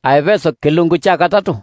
Aefeso kilungu cha 3.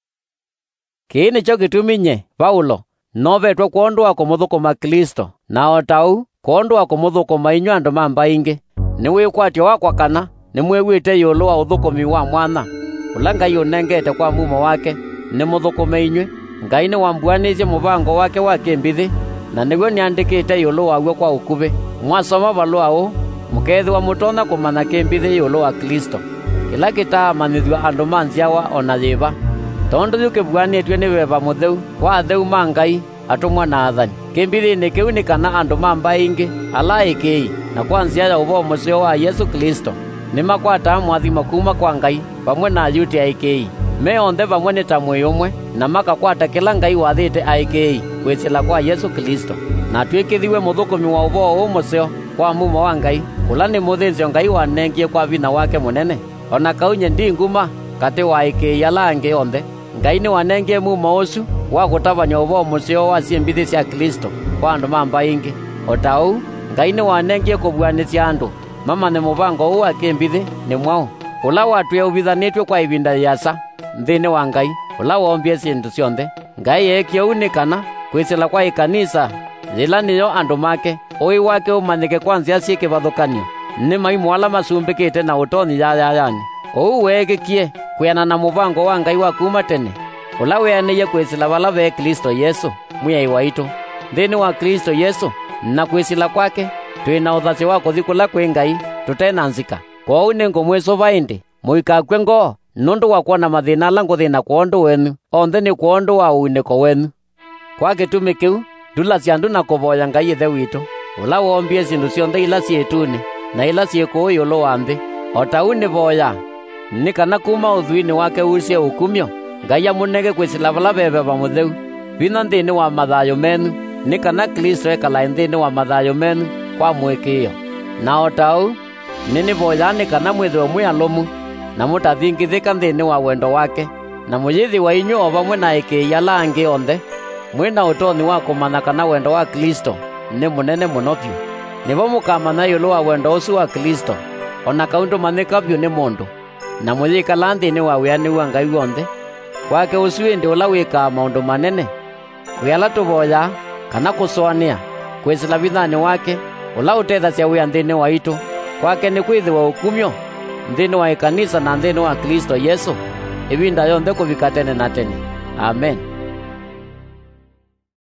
Kini cho gituminye Paulo novetwa kuondwa kumuthukuma Kristo na otau kuondwa kumuthukuma inyu andu mambaingi ni wikwatio wakwa kana ni mwewite yulu wa uthukumi wa mwana ula Ngai unengete kwa mumo wake ni muthukume inywe. Ngai ni wambuanizie mubango wake wa kimbithi na niguo niandikite yulu waguo kwa ukuvi. Mwasoma balua u mukethwa mutona kumana kimbithi yulu wa Kristo kila kitamanithwa andu manziawa ona yiva tondu yukibwanitwe ni weva mutheu kwa theu ma Ngai atumwa na athani. Kimbithi-ini kiu ni kana andu mambaingi alaiki na kwa nzia ya uvomo cio wa Yesu Kristo ni makwata mwathimo kuma kwa Ngai pamwe na ayuti aiki meonthe pamwe ni ta mwi umwe na makakwata kila Ngai wathite aiki kwisila kwa Yesu Kristo na twikithiwe muthukumi wa uvoo umucio kwa mumo wa Ngai ula ni muthinzio Ngai wanengie kwa vina wake munene ona kaunye ndinguma kati wa aiki alangi onthe. Ngai ni wanengie mumo ucu wa gutabanya uvoo mucio wa ciembithi cia Kristo kwa andu mambaingi otau Ngai ni wanengie kubwanisya andu mama ni mubango huu wa kimbithi ni mwao ula watweuvithanitwe kwa ivinda yasa nthini wa Ngai ula wombie sindu cionthe. Ngai ekio unikana kwisila kwa ikanisa yila niyo andu make ui wake umanyike kwa nzia cikivathukanio ni maimu ala masumbikite na utoni yayayani uu wegikie kwiana na mubango wa Ngai wa kuma tene ula weaniie kwisila vala ve Kristo Yesu mwiai waitu. Nthini wa Kristo Yesu na kwisila kwake twina uthasi wa kuthi kula kwi Ngai tutena nzika. Kwoou ni ngumwisu vaindi muikakwe ngoo nundu wa kuona mathina ala nguthina kuondu wenu onthe ni kuondu wa uuniko wenu. Kwa gitumi kiu ndulacia andu na kuvoya Ngai ithe witu ula wombie sindu cionthe ila ciituni na ila ciikuu yulu wa nthi otau ni voya ni kana kuma uthuini wake ucie ukumio Ngai amunege kwisila vala veveva mutheu vina nthini wa mathayo menu ni kana Kristo ekala nthini wa mathayo menu kwa mwikio na otau nini voya ni kana mwithiwe mwialumu na mutathingithika nthini wa wendo wake na muyithi wa inyu o vamwe na iki ala angi onthe mwina utoni wa kumanya kana wendo wa Kristo ni munene muno vyu. Nivo mukamanya yulu wa wendo ucu wa Kristo ona kaundu manika vyu ni mundu na muyikala nthini wa wiani wa Ngai wonthe kwake ucu indi ula wikaa maundu manene wi ala tuvoya kana kusoania kwisila vithani wake ula utethasya wia nthini wa itu kwake ni kwithiwa ukumyo nthini wa ikanisa na nthini wa Kristo Yesu ivinda yonthe kuvika tene na tene. Amen.